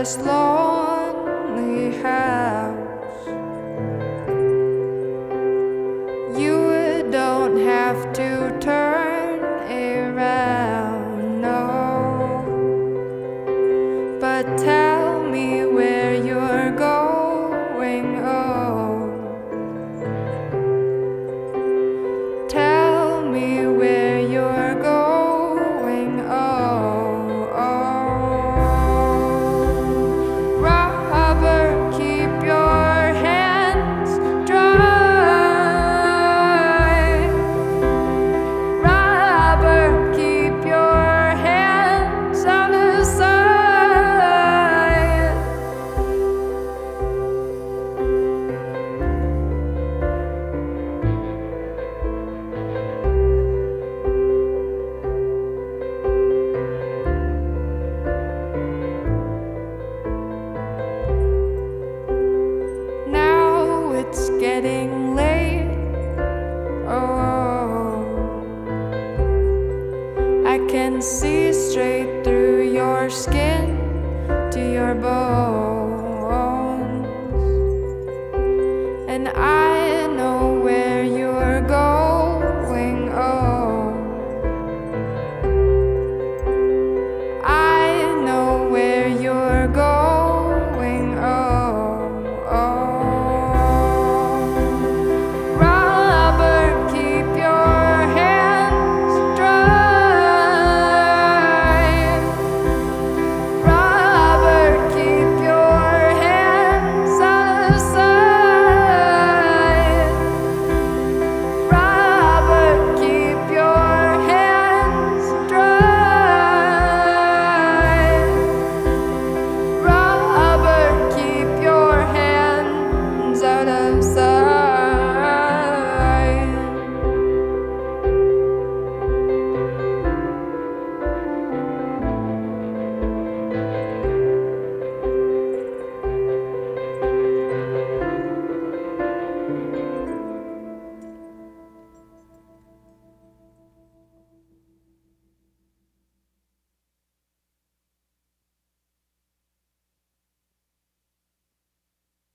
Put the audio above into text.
this lonely house. You don't have to turn around, no, but tell me where you're going, oh. Tell me where you're going, oh, oh. Robert, keep your hands dry. Robert, keep your hands out of sight. Now it's getting late, oh, I can see straight through your skin to your bones.